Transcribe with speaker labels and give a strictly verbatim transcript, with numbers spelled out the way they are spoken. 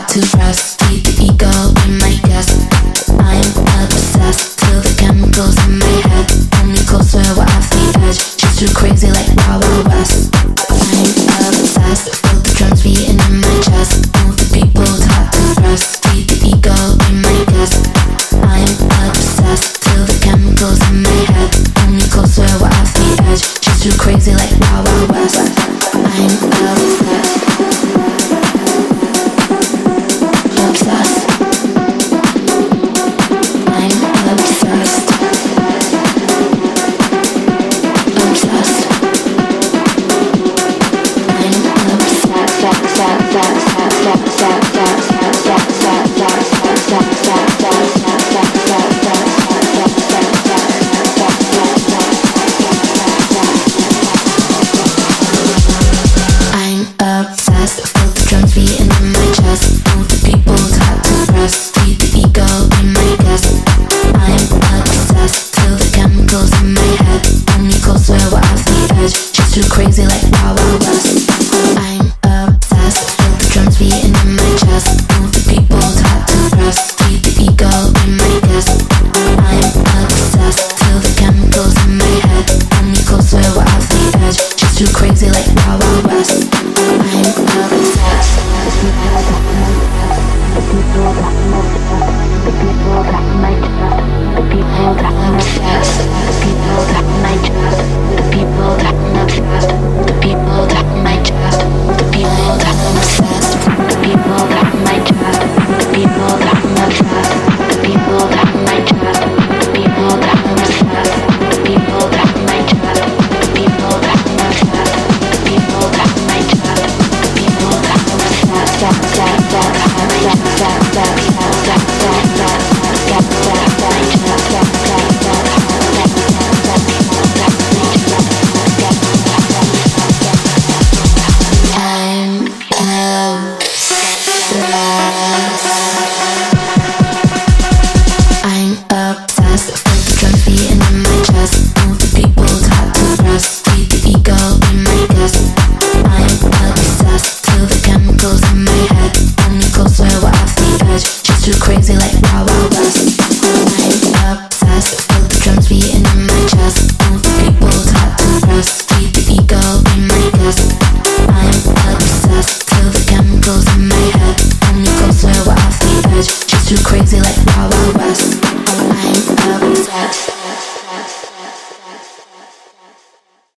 Speaker 1: to rest. Feed the ego, be my guest. I'm obsessed till the chemicals in my head pull me closer, we're off the edge. She's too crazy like Wild Wild West. I'm obsessed, feel the drums beating in my chest. Move the people, talk to rest. Feed the ego, be my guest. I'm obsessed till the chemicals in my head pull me closer, we're off the edge. She's too crazy like Wild Wild West. I'm obsessed. Obsessed. I'm obsessed. Obsessed. I'm obsessed. Feel the drums beating in my chest. Move the people, talk to rest. Feed the ego, be my guest. I'm obsessed till the chemicals in my head pull me closer, we're off the edge. She's too crazy like Wild Wild West. I'm obsessed. Feel the drums beating in my chest. Move the people, talk to rest. Feed the ego, be my guest. I'm obsessed till the chemicals in my head pull me closer, we're off the edge. She's too crazy like Wild Wild West. I'm obsessed. The people that the people that might trust, the people that I'm obsessed, the people that might trust, the people that I'm obsessed, the people that might trust, the people that I'm obsessed, the people that might trust, the people that I'm obsessed, the people that might trust, the people that I'm obsessed, the people that might trust, the people that I'm obsessed, the people that might trust, the people that I'm obsessed, that that that that that that I'm obsessed. Feel the drums beating in my chest. Move the people, talk to rest. Feed the ego, be my guest. I'm obsessed till the chemicals in my head pull me closer, we're off the edge. She's too crazy like Wild Wild West. I'm obsessed. Feel the drums beating in my chest. Move the people, talk to rest. Feed the ego, be my guest. I'm obsessed till the chemicals in my head pull me closer, we're off the edge. She's too crazy like Wild Wild West.